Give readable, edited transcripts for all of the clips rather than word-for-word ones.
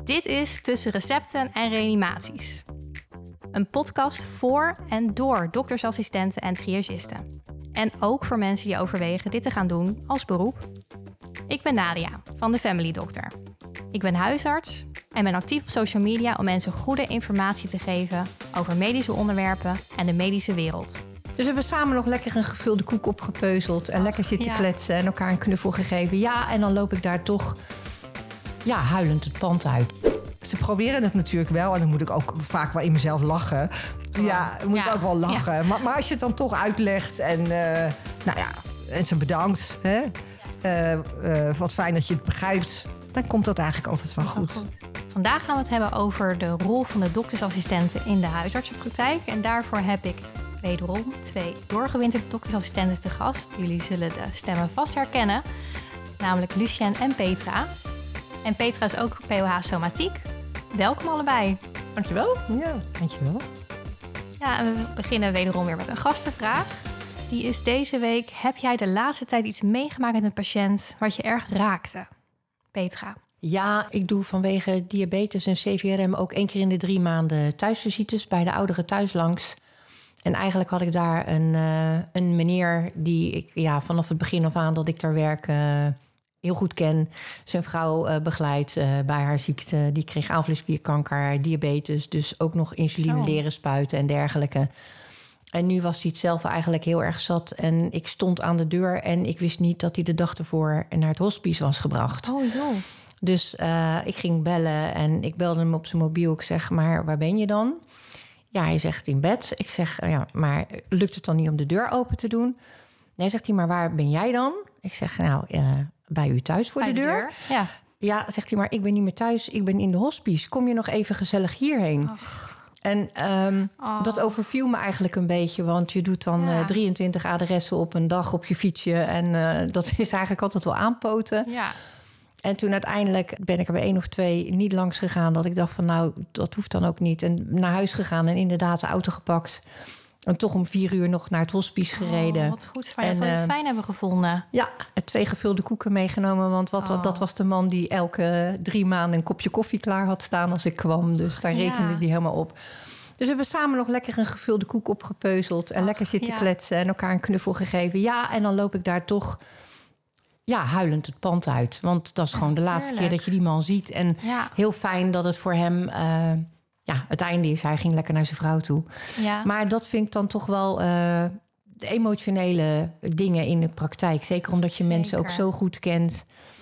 Dit is Tussen Recepten en Reanimaties. Een podcast voor en door doktersassistenten en triagisten. En ook voor mensen die overwegen dit te gaan doen als beroep. Ik ben Nadia van de Family Doctor. Ik ben huisarts en ben actief op social media om mensen goede informatie te geven over medische onderwerpen en de medische wereld. Dus we hebben samen nog lekker een gevulde koek opgepeuzeld en lekker zitten kletsen en elkaar een knuffel gegeven. Ja, en dan loop ik daar toch huilend het pand uit. Ze proberen het natuurlijk wel en dan moet ik ook vaak wel in mezelf lachen. Ja, dan moet ik ook wel lachen. Ja. Maar als je het dan toch uitlegt en en ze bedankt. Hè? Wat fijn dat je het begrijpt. Dan komt dat eigenlijk altijd wel goed. Vandaag gaan we het hebben over de rol van de doktersassistenten in de huisartsenpraktijk. En daarvoor heb ik wederom 2 doorgewinterde doktersassistenten te gast. Jullie zullen de stemmen vast herkennen. Namelijk Lucien en Petra. En Petra is ook POH Somatiek. Welkom allebei. Dankjewel. Ja, dankjewel. Ja, en we beginnen wederom weer met een gastenvraag. Die is deze week: heb jij de laatste tijd iets meegemaakt met een patiënt wat je erg raakte? Petra. Ja, ik doe vanwege diabetes en CVRM ook 1 keer in de 3 maanden thuisvisites bij de ouderen thuis langs. En eigenlijk had ik daar een meneer die ik vanaf het begin af aan dat ik daar werk heel goed ken. Zijn vrouw begeleidt bij haar ziekte. Die kreeg aanvliegsklierkanker, diabetes, dus ook nog insuline leren spuiten en dergelijke. En nu was hij het zelf eigenlijk heel erg zat. En ik stond aan de deur en ik wist niet dat hij de dag ervoor naar het hospice was gebracht. Oh joh. Dus ik ging bellen en ik belde hem op zijn mobiel. Ik zeg, maar waar ben je dan? Ja, hij zegt in bed. Ik zeg, maar lukt het dan niet om de deur open te doen? Nee, zegt hij, maar waar ben jij dan? Ik zeg, bij u thuis voor de deur. Ja. Ja, zegt hij, maar ik ben niet meer thuis. Ik ben in de hospice. Kom je nog even gezellig hierheen? Ach. En dat overviel me eigenlijk een beetje. Want je doet dan 23 adressen op een dag op je fietsje. En dat is eigenlijk altijd wel aanpoten. Ja. En toen uiteindelijk ben ik er bij 1 of 2 niet langs gegaan. Dat ik dacht van dat hoeft dan ook niet. En naar huis gegaan en inderdaad de auto gepakt. En toch om 4 uur nog naar het hospice gereden. Wat goed van je. Dat zou je het fijn hebben gevonden. Ja, 2 gevulde koeken meegenomen. Want dat was de man die elke 3 maanden een kopje koffie klaar had staan als ik kwam. Dus daar rekende die helemaal op. Dus we hebben samen nog lekker een gevulde koek opgepeuzeld. En lekker zitten kletsen en elkaar een knuffel gegeven. Ja, en dan loop ik daar toch huilend het pand uit. Want dat is gewoon de laatste keer dat je die man ziet. En heel fijn dat het voor hem het einde is. Hij ging lekker naar zijn vrouw toe. Ja. Maar dat vind ik dan toch wel de emotionele dingen in de praktijk. Zeker omdat je mensen ook zo goed kent.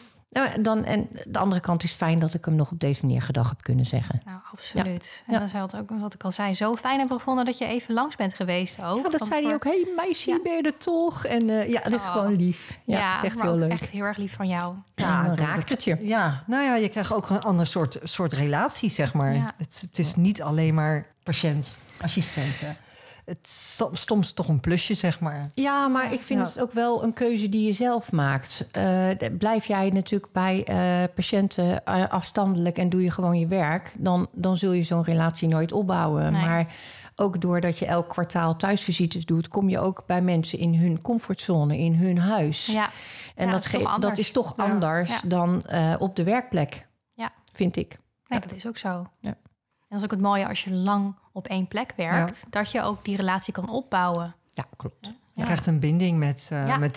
En de andere kant is fijn dat ik hem nog op deze manier gedag heb kunnen zeggen. Nou, absoluut. Ja. En dan zou het ook, wat ik al zei, zo fijn hebben gevonden dat je even langs bent geweest ook. Ja, dat zei hij ook. Hey meisje, ben je er toch? En dat is gewoon lief. Ja, dat is echt heel leuk. Echt heel erg lief van jou. Ja, dan raakt het je. Ja, je krijgt ook een ander soort relatie, zeg maar. Ja. Het is niet alleen maar patiënt-assistenten. Het is soms toch een plusje, zeg maar. Ja, maar ik vind het ook wel een keuze die je zelf maakt. Blijf jij natuurlijk bij patiënten afstandelijk en doe je gewoon je werk, dan zul je zo'n relatie nooit opbouwen. Nee. Maar ook doordat je elk kwartaal thuisvisites doet, kom je ook bij mensen in hun comfortzone, in hun huis. Ja. En dat is toch anders dan op de werkplek, vind ik. Nee, dat is ook zo. Ja. En dat is ook het mooie als je lang op 1 plek werkt, dat je ook die relatie kan opbouwen. Ja, klopt. Je krijgt een binding met de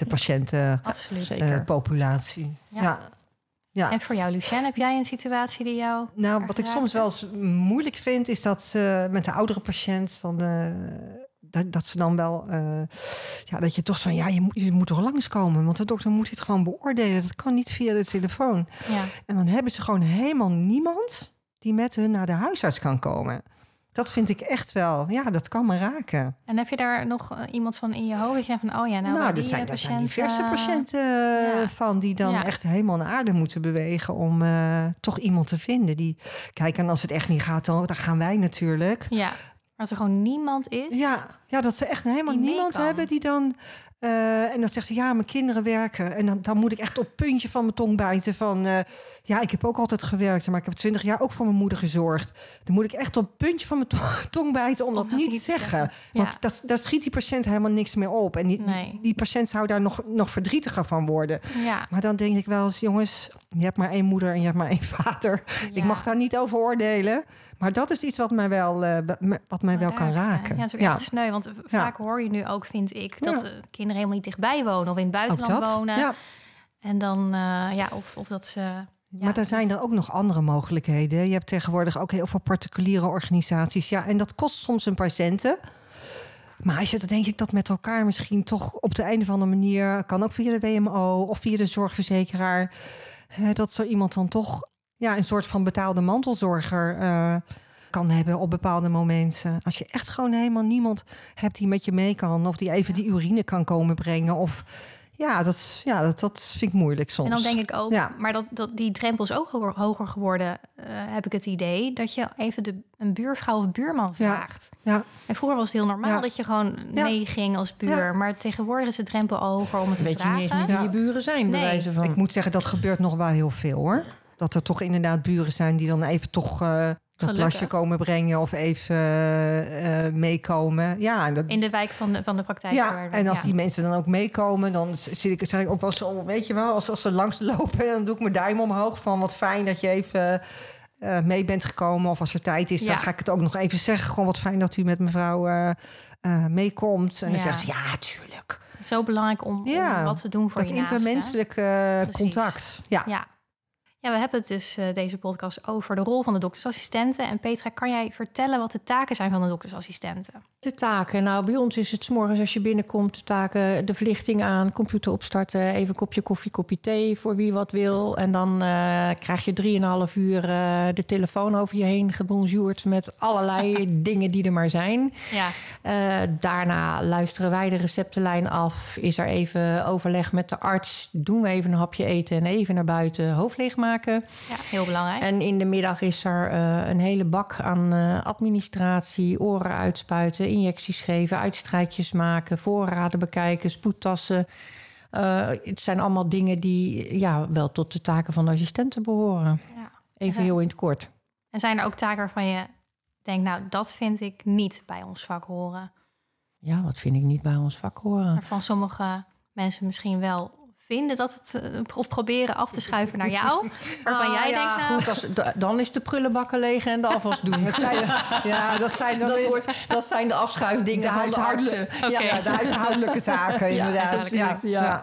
patiëntenpopulatie. Ja. En voor jou, Lucien, heb jij een situatie die jou... Nou, wat ik soms wel eens moeilijk vind, is dat met de oudere patiënt dan... Dat ze dan wel... dat je toch van... je moet toch langskomen. Want de dokter moet dit gewoon beoordelen. Dat kan niet via de telefoon. Ja. En dan hebben ze gewoon helemaal niemand die met hun naar de huisarts kan komen. Dat vind ik echt wel... dat kan me raken. En heb je daar nog iemand van in je hoofd? Dat je van, er zijn diverse patiënten van... die dan echt helemaal naar aarde moeten bewegen... om toch iemand te vinden. Die kijken, en als het echt niet gaat, dan gaan wij natuurlijk... Ja. Maar als er gewoon niemand is... Ja, dat ze echt helemaal niemand hebben die dan En dan zegt ze, ja, mijn kinderen werken. En dan moet ik echt op het puntje van mijn tong bijten van... ik heb ook altijd gewerkt, maar ik heb 20 jaar ook voor mijn moeder gezorgd. Dan moet ik echt op het puntje van mijn tong bijten om dat niet te zeggen. Ja. Want daar schiet die patiënt helemaal niks meer op. En die patiënt zou daar nog verdrietiger van worden. Ja. Maar dan denk ik wel eens, jongens, je hebt maar 1 moeder en je hebt maar 1 vader. Ja. Ik mag daar niet over oordelen. Maar dat is iets wat mij wel kan raken. Ja, het is ook echt sneu. Want vaak hoor je nu ook, vind ik, dat kinderen helemaal niet dichtbij wonen of in het buitenland wonen. Ja. En dan, of dat ze... Ja, maar er zijn er ook nog andere mogelijkheden. Je hebt tegenwoordig ook heel veel particuliere organisaties. Ja, en dat kost soms een paar centen. Maar als je dat, denk ik, dat met elkaar misschien toch op de een of andere manier... kan ook via de WMO of via de zorgverzekeraar... dat zo iemand dan toch een soort van betaalde mantelzorger... kan hebben op bepaalde momenten. Als je echt gewoon helemaal niemand hebt die met je mee kan... of die even die urine kan komen brengen... of dat vind ik moeilijk soms. En dan denk ik ook, maar die drempel is ook hoger geworden... heb ik het idee, dat je even een buurvrouw of buurman vraagt. Ja. En vroeger was het heel normaal dat je gewoon meeging als buur. Ja. Maar tegenwoordig is de drempel hoger om het te vragen. Weet je niet eens wie je buren zijn, bij wijze van. Ik moet zeggen, dat gebeurt nog wel heel veel, hoor. Dat er toch inderdaad buren zijn die dan even toch... dat plasje komen brengen of even meekomen. Ja, in de wijk van de praktijk. Ja, en als die mensen dan ook meekomen... dan zeg ik ook wel zo, weet je wel... als ze langs lopen, dan doe ik mijn duim omhoog... van wat fijn dat je even mee bent gekomen. Of als er tijd is, dan ga ik het ook nog even zeggen. Gewoon wat fijn dat u met mevrouw meekomt. En dan zegt ze, ja, tuurlijk. Zo belangrijk om wat te doen voor je naasten. Dat intermenselijke contact. Ja. Ja, we hebben het dus deze podcast over de rol van de doktersassistenten. En Petra, kan jij vertellen wat de taken zijn van de doktersassistenten? De taken, nou bij ons is het 's morgens als je binnenkomt... de taken, de verlichting aan, computer opstarten... even een kopje koffie, kopje thee voor wie wat wil. En dan krijg je 3,5 uur de telefoon over je heen gebonjourd... met allerlei dingen die er maar zijn. Ja. Daarna luisteren wij de receptenlijn af. Is er even overleg met de arts? Doen we even een hapje eten en even naar buiten hoofd leegmaken? Ja, heel belangrijk. En in de middag is er een hele bak aan administratie, oren uitspuiten, injecties geven, uitstrijkjes maken, voorraden bekijken, spoedtassen. Het zijn allemaal dingen die wel tot de taken van de assistenten behoren. Ja. Even heel in het kort. En zijn er ook taken waarvan je denkt, nou, dat vind ik niet bij ons vak horen? Ja, wat vind ik niet bij ons vak horen? Waarvan sommige mensen misschien wel vinden dat het of proberen af te schuiven naar jou, waarvan jij denkt, goed, dan is de prullenbakken leeg en de afwas doen. Dat zijn de afschuifdingen van de artsen. Ja, de huishoudelijke zaken, inderdaad. Ja,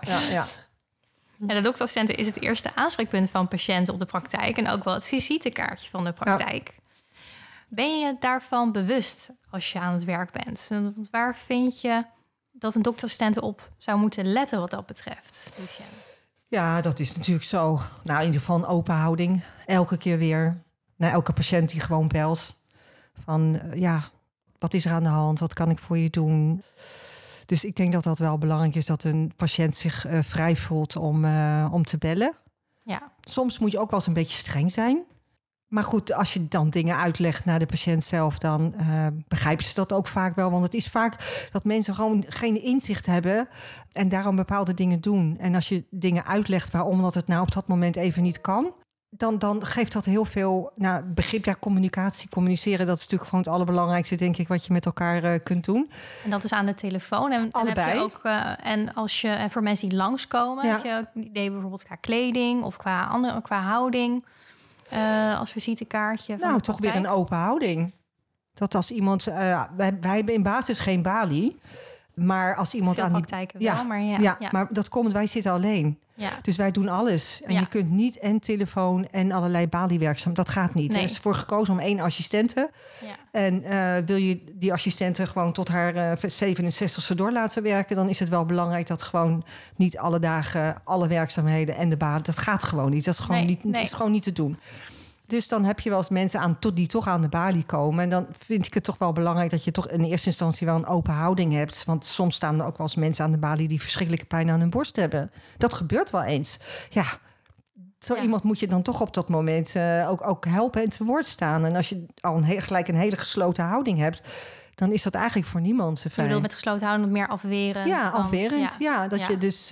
de doktersassistenten is het eerste aanspreekpunt van patiënten op de praktijk en ook wel het visitekaartje van de praktijk. Ja. Ben je daarvan bewust als je aan het werk bent? Want waar vind je dat een doktersassistent op zou moeten letten wat dat betreft, Lucien? Ja, dat is natuurlijk zo. Nou, in ieder geval een open houding. Elke keer weer. Naar elke patiënt die gewoon belt. Van, wat is er aan de hand? Wat kan ik voor je doen? Dus ik denk dat dat wel belangrijk is... dat een patiënt zich vrij voelt om te bellen. Ja. Soms moet je ook wel eens een beetje streng zijn. Maar goed, als je dan dingen uitlegt naar de patiënt zelf... dan begrijpen ze dat ook vaak wel. Want het is vaak dat mensen gewoon geen inzicht hebben... en daarom bepaalde dingen doen. En als je dingen uitlegt waarom dat het nou op dat moment even niet kan... dan geeft dat heel veel begrip. Ja, communiceren, dat is natuurlijk gewoon het allerbelangrijkste... denk ik, wat je met elkaar kunt doen. En dat is aan de telefoon. En allebei. Heb je ook, en als je voor mensen die langskomen... heb je ook idee bijvoorbeeld qua kleding of qua houding... als visitekaartje. Nou, toch weer een open houding. Dat als iemand... wij hebben in basis geen balie. Maar als iemand veel aan die praktijken wel, maar maar dat komt, wij zitten alleen. Ja. Dus wij doen alles. En je kunt niet en telefoon en allerlei baliewerkzaam. Dat gaat niet. Nee. Er is voor gekozen om 1 assistente. Ja. En wil je die assistente gewoon tot haar 67e door laten werken... dan is het wel belangrijk dat gewoon niet alle dagen... alle werkzaamheden en de balie... dat gaat gewoon niet. Dat is gewoon, dat is gewoon niet te doen. Dus dan heb je wel eens mensen die toch aan de balie komen. En dan vind ik het toch wel belangrijk dat je toch in eerste instantie wel een open houding hebt. Want soms staan er ook wel eens mensen aan de balie die verschrikkelijke pijn aan hun borst hebben. Dat gebeurt wel eens. Ja, iemand moet je dan toch op dat moment ook helpen en te woord staan. En als je al gelijk een hele gesloten houding hebt... dan is dat eigenlijk voor niemand fijn. Je bedoelt met gesloten houden meer afwerend. Ja, afwerend. Ja, dat je dus...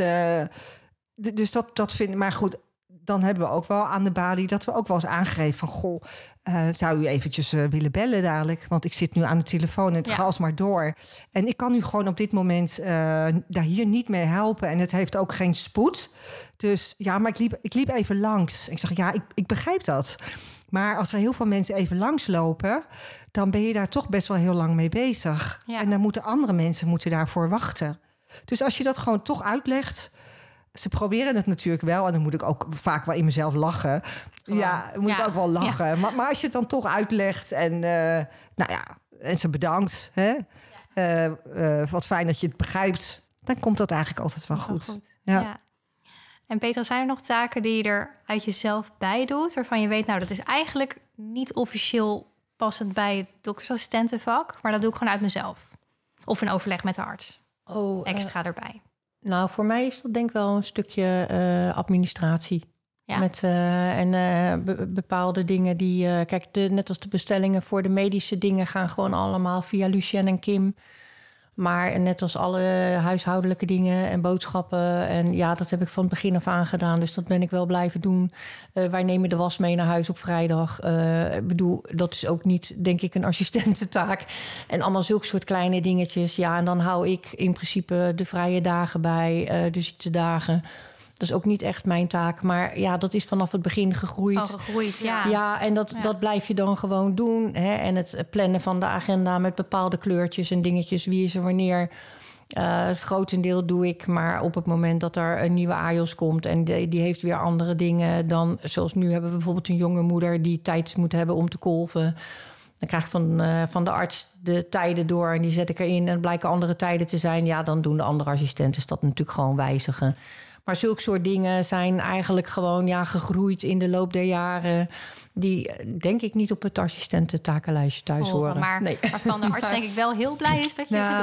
Dus dat vind ik... Maar goed, dan hebben we ook wel aan de balie... dat we ook wel eens aangegeven van... goh, zou u eventjes willen bellen dadelijk? Want ik zit nu aan de telefoon en het gaat alsmaar door. En ik kan u gewoon op dit moment daar hier niet mee helpen. En het heeft ook geen spoed. Dus ja, maar ik liep even langs. Ik zeg, ja, ik begrijp dat. Maar als er heel veel mensen even langslopen... dan ben je daar toch best wel heel lang mee bezig. Ja. En dan moeten andere mensen daarvoor wachten. Dus als je dat gewoon toch uitlegt... Ze proberen het natuurlijk wel. En dan moet ik ook vaak wel in mezelf lachen. Ik ook wel lachen. Ja. Maar als je het dan toch uitlegt... en en ze bedankt... Hè? Wat fijn dat je het begrijpt... dan komt dat eigenlijk altijd wel goed. Ja. En Petra, zijn er nog taken die je er uit jezelf bij doet... waarvan je weet, nou, dat is eigenlijk niet officieel passend bij het doktersassistentenvak... maar dat doe ik gewoon uit mezelf? Of in overleg met de arts? Extra erbij. Nou, voor mij is dat denk ik wel een stukje administratie. Ja. Met bepaalde dingen die... net als de bestellingen voor de medische dingen... gaan gewoon allemaal via Lucien en Kim... Maar net als alle huishoudelijke dingen en boodschappen... en ja, dat heb ik van het begin af aan gedaan. Dus dat ben ik wel blijven doen. Wij nemen de was mee naar huis op vrijdag. Ik bedoel, dat is ook niet, denk ik, een assistententaak. En allemaal zulke soort kleine dingetjes. Ja, en dan hou ik in principe de vrije dagen bij, de ziektedagen... Dat is ook niet echt mijn taak. Maar ja, dat is vanaf het begin gegroeid. Ja, en dat blijf je dan gewoon doen. Hè? En het plannen van de agenda met bepaalde kleurtjes en dingetjes. Wie is er wanneer? Het grotendeel doe ik. Maar op het moment dat er een nieuwe AJOS komt... en die heeft weer andere dingen dan... Zoals nu hebben we bijvoorbeeld een jonge moeder... die tijd moet hebben om te kolven. Dan krijg ik van de arts de tijden door... en die zet ik erin en blijken andere tijden te zijn. Ja, dan doen de andere assistenten dat natuurlijk gewoon wijzigen. Maar zulke soort dingen zijn eigenlijk gewoon gegroeid in de loop der jaren... die denk ik niet op het assistententakenlijstje thuis horen. Maar waarvan de arts denk ik wel heel blij is dat je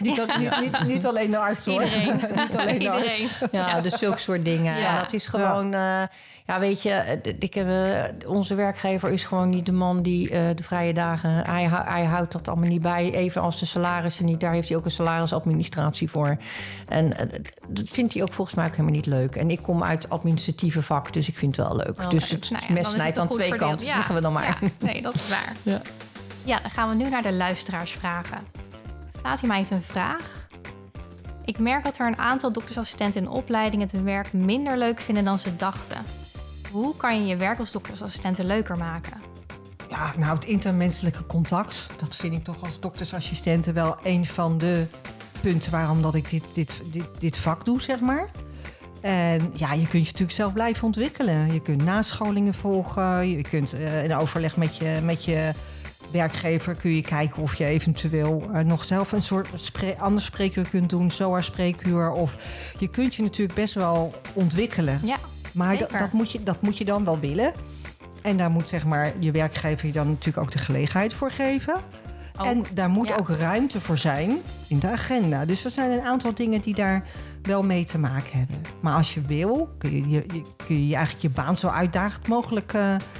ze doet. Niet alleen de arts hoor. Iedereen. Niet alleen de arts. Ja, dus zulke soort dingen. Ja. En dat is gewoon... weet je, onze werkgever is gewoon niet de man die de vrije dagen... Hij houdt dat allemaal niet bij. Evenals de salarissen niet. Daar heeft hij ook een salarisadministratie voor. En dat vindt hij ook volgens mij ook helemaal niet leuk. En ik kom uit administratieve vak, dus ik vind het wel leuk. Dus het mes snijdt aan twee kanten, zeggen we dan maar. Ja, nee, dat is waar. Ja, dan gaan we nu naar de luisteraarsvragen. Fatima heeft een vraag. Ik merk dat er een aantal doktersassistenten in opleiding... het hun werk minder leuk vinden dan ze dachten. Hoe kan je je werk als doktersassistenten leuker maken? Ja, nou, het intermenselijke contact... dat vind ik toch als doktersassistenten wel een van de punten... waarom dat ik dit vak doe, zeg maar. En ja, je kunt je natuurlijk zelf blijven ontwikkelen. Je kunt nascholingen volgen. Je kunt in overleg met je werkgever... kun je kijken of je eventueel nog zelf een soort ander spreekuur kunt doen. SOA-spreekuur. Of je kunt je natuurlijk best wel ontwikkelen. Ja, maar dat moet je dan wel willen. En daar moet zeg maar je werkgever je dan natuurlijk ook de gelegenheid voor geven. En daar moet ook ruimte voor zijn in de agenda. Dus er zijn een aantal dingen die daar wel mee te maken hebben. Maar als je wil, kun je eigenlijk je baan zo uitdagend mogelijk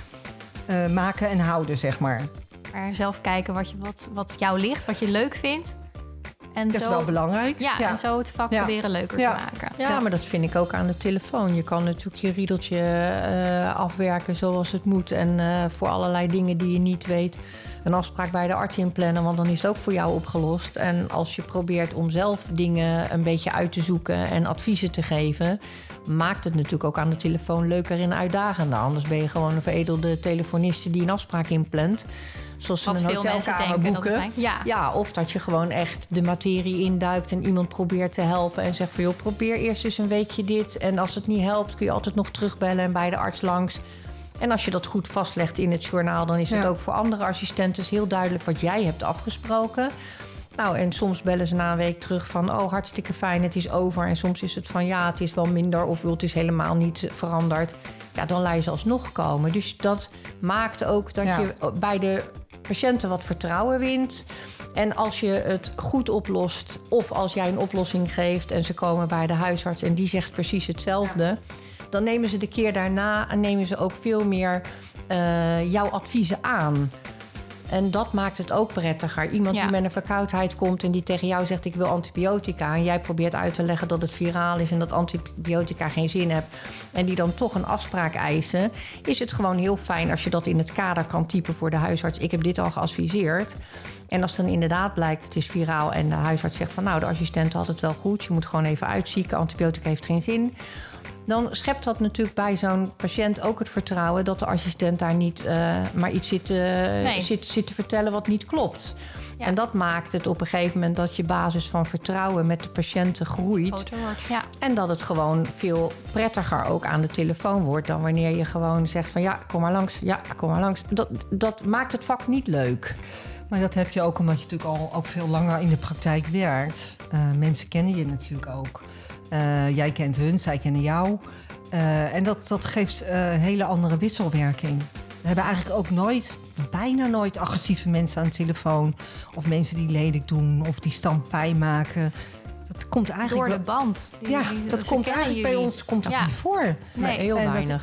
maken en houden, zeg maar. Maar zelf kijken wat jou ligt, wat je leuk vindt. En dat is wel belangrijk. Ja, en zo het vak proberen leuker te maken. Ja, maar dat vind ik ook aan de telefoon. Je kan natuurlijk je riedeltje afwerken zoals het moet. En voor allerlei dingen die je niet weet... een afspraak bij de arts inplannen, want dan is het ook voor jou opgelost. En als je probeert om zelf dingen een beetje uit te zoeken... en adviezen te geven... maakt het natuurlijk ook aan de telefoon leuker en uitdagender. Anders ben je gewoon een veredelde telefoniste die een afspraak inplant... Zoals ze een hotelkamer boeken. Ja, of dat je gewoon echt de materie induikt... en iemand probeert te helpen en zegt van... joh, probeer eerst eens een weekje dit. En als het niet helpt, kun je altijd nog terugbellen... en bij de arts langs. En als je dat goed vastlegt in het journaal... dan is het ook voor andere assistenten heel duidelijk... wat jij hebt afgesproken. Nou, en soms bellen ze na een week terug van... oh, hartstikke fijn, het is over. En soms is het van, ja, het is wel minder... of het is helemaal niet veranderd. Ja, dan laat je ze alsnog komen. Dus dat maakt ook dat je bij de patiënten wat vertrouwen wint. En als je het goed oplost... of als jij een oplossing geeft... en ze komen bij de huisarts en die zegt precies hetzelfde... dan nemen ze de keer daarna en nemen ze ook veel meer jouw adviezen aan... En dat maakt het ook prettiger. Iemand die met een verkoudheid komt en die tegen jou zegt... ik wil antibiotica, en jij probeert uit te leggen dat het viraal is... en dat antibiotica geen zin heeft... en die dan toch een afspraak eisen... is het gewoon heel fijn als je dat in het kader kan typen voor de huisarts. Ik heb dit al geadviseerd. En als dan inderdaad blijkt het is viraal... en de huisarts zegt van nou, de assistent had het wel goed... je moet gewoon even uitzieken, antibiotica heeft geen zin... dan schept dat natuurlijk bij zo'n patiënt ook het vertrouwen... dat de assistent daar niet maar iets zit te vertellen wat niet klopt. Ja. En dat maakt het op een gegeven moment... dat je basis van vertrouwen met de patiënten groeit. Ja. En dat het gewoon veel prettiger ook aan de telefoon wordt... dan wanneer je gewoon zegt van ja, kom maar langs. Ja, kom maar langs. Dat maakt het vak niet leuk. Maar dat heb je ook omdat je natuurlijk al ook veel langer in de praktijk werkt. Mensen kennen je natuurlijk ook. Jij kent hun, zij kennen jou. En dat geeft hele andere wisselwerking. We hebben eigenlijk ook bijna nooit agressieve mensen aan de telefoon. Of mensen die lelijk doen of die stampijn maken. Dat komt eigenlijk door de band. Dat komt eigenlijk bij ons niet voor. Nee, maar heel weinig.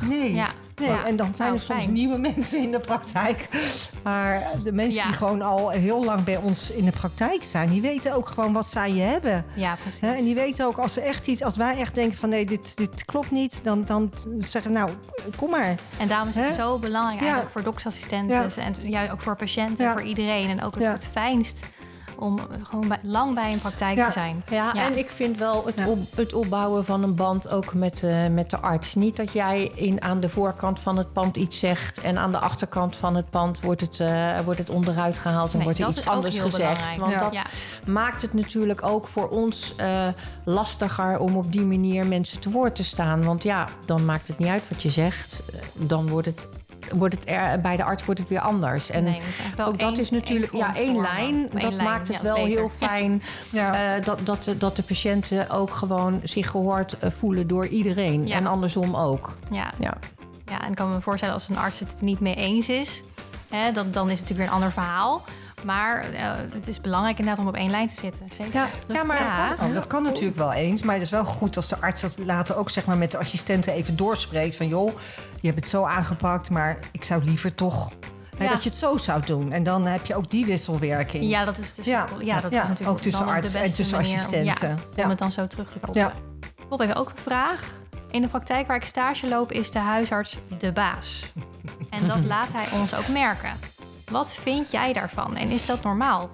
En dan zijn er soms nieuwe mensen in de praktijk. Maar de mensen die gewoon al heel lang bij ons in de praktijk zijn... die weten ook gewoon wat zij hebben. Ja, precies. En die weten ook als wij echt denken van nee, dit klopt niet... dan zeggen we nou, kom maar. En daarom is het zo belangrijk eigenlijk voor doktersassistenten... en juist ook voor patiënten, voor iedereen. En ook het fijnst... om gewoon lang bij een praktijk te zijn. Ja, en ik vind wel het opbouwen van een band ook met de arts. Niet dat jij aan de voorkant van het pand iets zegt... en aan de achterkant van het pand wordt het onderuit gehaald... en wordt er iets anders gezegd. Want dat maakt het natuurlijk ook voor ons lastiger... om op die manier mensen te woord te staan. Want dan maakt het niet uit wat je zegt. Dan wordt het bij de arts wordt het weer anders. En ook dat is natuurlijk één lijn. Dat maakt het wel heel fijn dat de patiënten ook gewoon zich gehoord voelen door iedereen. En andersom ook. Ja, en ik kan me voorstellen als een arts het er niet mee eens is, dan is het natuurlijk weer een ander verhaal. Maar het is belangrijk inderdaad om op één lijn te zitten. Zeker. Dat kan natuurlijk wel eens. Maar het is wel goed als de arts dat later ook zeg maar, met de assistenten even doorspreekt. Van joh, je hebt het zo aangepakt, maar ik zou liever toch... dat je het zo zou doen. En dan heb je ook die wisselwerking. Ja, dat is dus dat is natuurlijk ook tussen arts en tussen assistenten. Om het dan zo terug te koppelen. Bob, hebben we ook een vraag. In de praktijk waar ik stage loop is de huisarts de baas. En dat laat hij ons ook merken. Wat vind jij daarvan? En is dat normaal?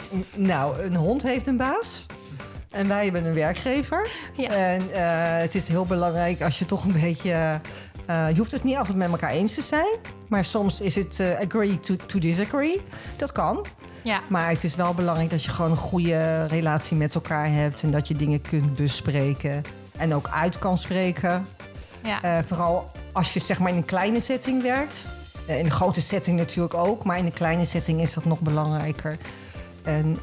Nou, een hond heeft een baas. En wij hebben een werkgever. Ja. En het is heel belangrijk als je toch een beetje... je hoeft het niet altijd met elkaar eens te zijn. Maar soms is het agree to disagree. Dat kan. Ja. Maar het is wel belangrijk dat je gewoon een goede relatie met elkaar hebt. En dat je dingen kunt bespreken. En ook uit kan spreken. Ja. Vooral als je zeg maar in een kleine setting werkt. In een grote setting natuurlijk ook. Maar in een kleine setting is dat nog belangrijker. En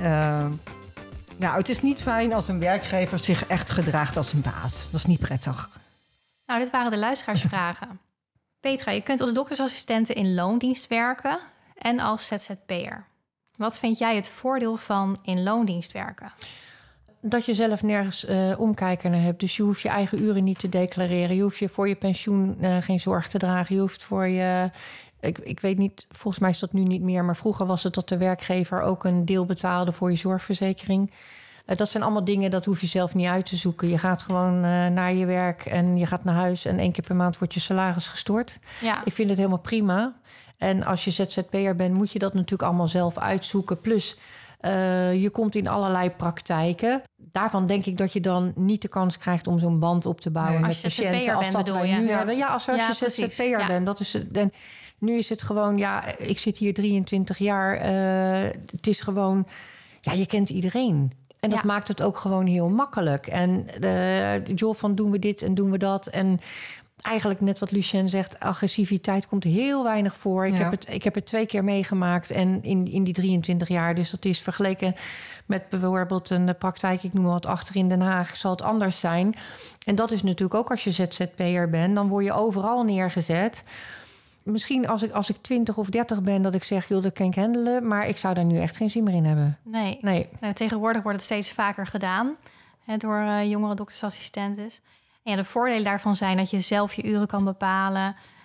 het is niet fijn als een werkgever zich echt gedraagt als een baas. Dat is niet prettig. Nou, dit waren de luisteraarsvragen. Petra, je kunt als doktersassistente in loondienst werken en als ZZP'er. Wat vind jij het voordeel van in loondienst werken? Dat je zelf nergens omkijken naar hebt. Dus je hoeft je eigen uren niet te declareren. Je hoeft je voor je pensioen geen zorg te dragen. Je hoeft voor je... Ik weet niet, volgens mij is dat nu niet meer... maar vroeger was het dat de werkgever ook een deel betaalde voor je zorgverzekering. Dat zijn allemaal dingen, dat hoef je zelf niet uit te zoeken. Je gaat gewoon naar je werk en je gaat naar huis... en 1 keer per maand wordt je salaris gestort. Ja. Ik vind het helemaal prima. En als je ZZP'er bent, moet je dat natuurlijk allemaal zelf uitzoeken. Plus, je komt in allerlei praktijken. Daarvan denk ik dat je dan niet de kans krijgt om zo'n band op te bouwen met patiënten. Als dat wij nu hebben. Ja, als je ZZP'er bent. Dat is het. Nu is het gewoon, ik zit hier 23 jaar. Het is gewoon, je kent iedereen. En dat maakt het ook gewoon heel makkelijk. En van doen we dit en doen we dat. En eigenlijk net wat Lucien zegt, agressiviteit komt heel weinig voor. Ik heb het 2 keer meegemaakt en in die 23 jaar. Dus dat is vergeleken met bijvoorbeeld een praktijk, ik noem maar wat, achter in Den Haag, zal het anders zijn. En dat is natuurlijk ook als je ZZP'er bent, dan word je overal neergezet. Misschien als ik 20 of 30 ben, dat ik zeg, joh, dat kan ik handelen. Maar ik zou daar nu echt geen zin meer in hebben. Nee. Nou, tegenwoordig wordt het steeds vaker gedaan door jongere doktersassistenten. En de voordelen daarvan zijn dat je zelf je uren kan bepalen.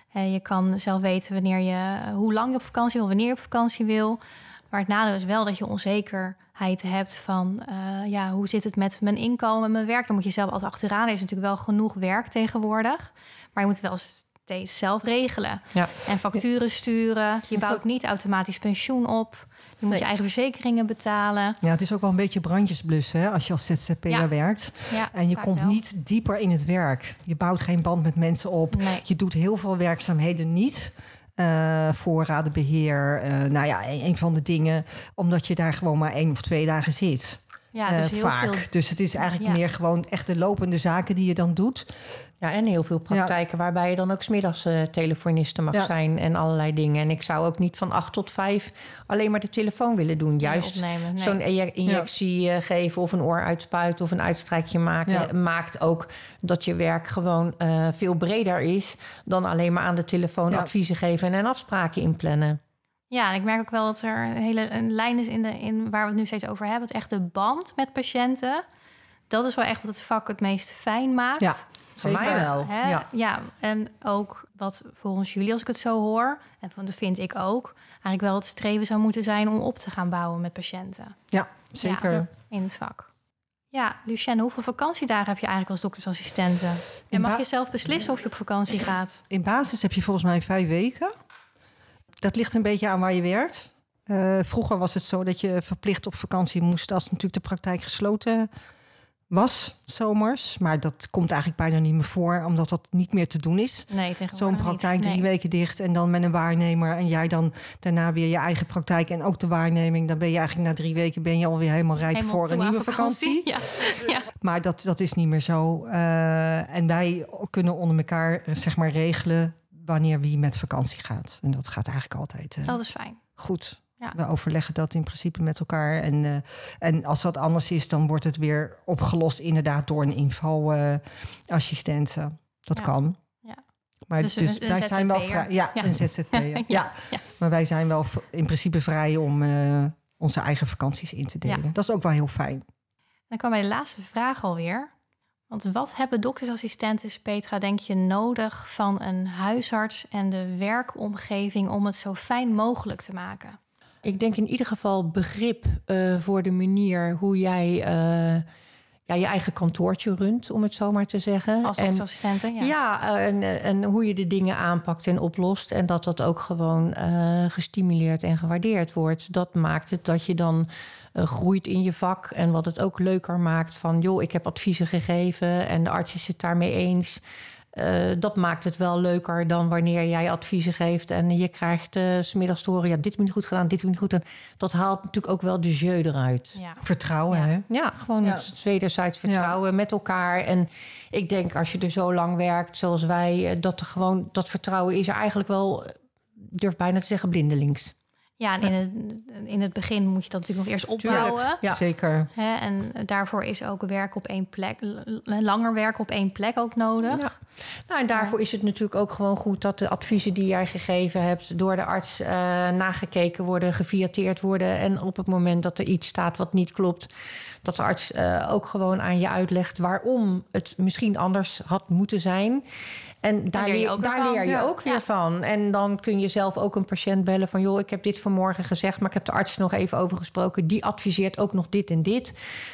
Je kan zelf weten hoe lang je op vakantie wil, wanneer je op vakantie wil. Maar het nadeel is wel dat je onzekerheid hebt van... hoe zit het met mijn inkomen en mijn werk? Dan moet je zelf altijd achteraan. Er is natuurlijk wel genoeg werk tegenwoordig. Maar je moet wel steeds zelf regelen. Ja. En facturen sturen. Je bouwt niet automatisch pensioen op. Je moet je eigen verzekeringen betalen. Ja, het is ook wel een beetje brandjesblussen, hè, als je als ZZP'er werkt. Ja, en je komt niet dieper in het werk. Je bouwt geen band met mensen op. Nee. Je doet heel veel werkzaamheden niet. Voorradenbeheer, een van de dingen. Omdat je daar gewoon maar 1 of 2 dagen zit. Ja, dus heel vaak. Veel... Dus het is eigenlijk meer gewoon echt de lopende zaken die je dan doet. Ja, en heel veel praktijken waarbij je dan ook 's middags telefoniste mag zijn en allerlei dingen. En ik zou ook niet van 8 tot 5 alleen maar de telefoon willen doen. Juist zo'n injectie geven of een oor uitspuiten of een uitstrijkje maken... maakt ook dat je werk gewoon veel breder is dan alleen maar aan de telefoon adviezen geven en afspraken inplannen. Ja, en ik merk ook wel dat er een lijn is in waar we het nu steeds over hebben. Het echt de band met patiënten. Dat is wel echt wat het vak het meest fijn maakt. Ja, voor mij wel. Ja, en ook wat volgens jullie, als ik het zo hoor... en dat vind ik ook... eigenlijk wel het streven zou moeten zijn om op te gaan bouwen met patiënten. Ja, zeker. In het vak. Ja, Lucienne, hoeveel vakantiedagen heb je eigenlijk als doktersassistente? En mag je zelf beslissen of je op vakantie gaat? In basis heb je volgens mij 5 weken... Dat ligt een beetje aan waar je werkt. Vroeger was het zo dat je verplicht op vakantie moest... als natuurlijk de praktijk gesloten was, zomers. Maar dat komt eigenlijk bijna niet meer voor... omdat dat niet meer te doen is. Nee, tegenwoordig zo'n praktijk 3 weken dicht en dan met een waarnemer... en jij dan daarna weer je eigen praktijk en ook de waarneming... dan ben je eigenlijk na 3 weken alweer helemaal rijp voor een nieuwe vakantie. Ja. Maar dat is niet meer zo. En wij kunnen onder elkaar regelen... wanneer wie met vakantie gaat. En dat gaat eigenlijk altijd dat is fijn. Goed. Ja. We overleggen dat in principe met elkaar. En als dat anders is, dan wordt het weer opgelost... inderdaad door een infoassistente. Dat kan. Ja. Maar dus wij zijn wel vrij. Een ZZP'er. Ja. Maar wij zijn wel in principe vrij om onze eigen vakanties in te delen. Ja. Dat is ook wel heel fijn. Dan kwam bij de laatste vraag alweer... Want wat hebben doktersassistenten, Petra, denk je nodig van een huisarts en de werkomgeving om het zo fijn mogelijk te maken? Ik denk in ieder geval begrip voor de manier hoe jij je eigen kantoortje runt, om het zo maar te zeggen. Als doktersassistente, en hoe je de dingen aanpakt en oplost. En dat ook gewoon gestimuleerd en gewaardeerd wordt. Dat maakt het dat je dan... groeit in je vak en wat het ook leuker maakt van... joh, ik heb adviezen gegeven en de arts is het daarmee eens. Dat maakt het wel leuker dan wanneer jij adviezen geeft... en je krijgt 's middags te horen, dit heb je niet goed gedaan, dit heb je niet goed gedaan. Dat haalt natuurlijk ook wel de jeu eruit. Ja. Vertrouwen, hè? Ja, gewoon het wederzijds vertrouwen met elkaar. En ik denk, als je er zo lang werkt zoals wij... dat vertrouwen is er eigenlijk wel, durf bijna te zeggen, blindelings. Ja, en in het begin moet je dat natuurlijk nog eerst opbouwen. Ja, zeker. En daarvoor is ook werk op 1 plek, langer werken op 1 plek ook nodig. Ja. Nou, en daarvoor is het natuurlijk ook gewoon goed dat de adviezen die jij gegeven hebt door de arts nagekeken worden, geviateerd worden. En op het moment dat er iets staat wat niet klopt, dat de arts ook gewoon aan je uitlegt waarom het misschien anders had moeten zijn. En daar leer je ook weer van. En dan kun je zelf ook een patiënt bellen van... joh, ik heb dit vanmorgen gezegd, maar ik heb de arts nog even over gesproken. Die adviseert ook nog dit en dit.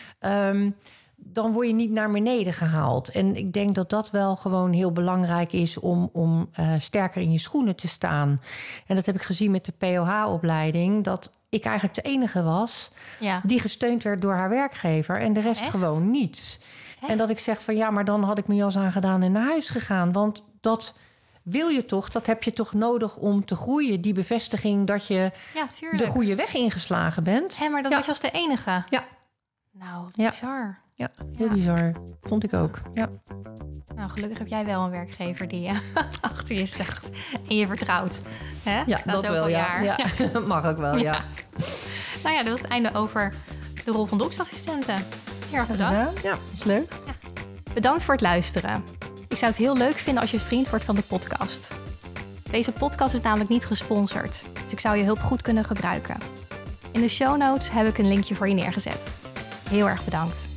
Dan word je niet naar beneden gehaald. En ik denk dat dat wel gewoon heel belangrijk is... om sterker in je schoenen te staan. En dat heb ik gezien met de POH-opleiding... dat ik eigenlijk de enige was die gesteund werd door haar werkgever... en de rest gewoon niet. En dat ik zeg van maar dan had ik mijn jas aangedaan en naar huis gegaan. Want dat wil je toch, dat heb je toch nodig om te groeien. Die bevestiging dat je de goede weg ingeslagen bent. Hé, maar dat was je als de enige? Ja. Nou, bizar. Ja, heel bizar. Vond ik ook. Ja. Nou, gelukkig heb jij wel een werkgever die achter je staat en je vertrouwt. Hè? Ja, dat wel, jaar. Ja. Mag ook wel, ja. Nou ja, dat was het einde over de rol van doktersassistenten. Heel erg bedankt. Ja, dat is leuk. Ja. Bedankt voor het luisteren. Ik zou het heel leuk vinden als je vriend wordt van de podcast. Deze podcast is namelijk niet gesponsord, dus ik zou je hulp goed kunnen gebruiken. In de show notes heb ik een linkje voor je neergezet. Heel erg bedankt.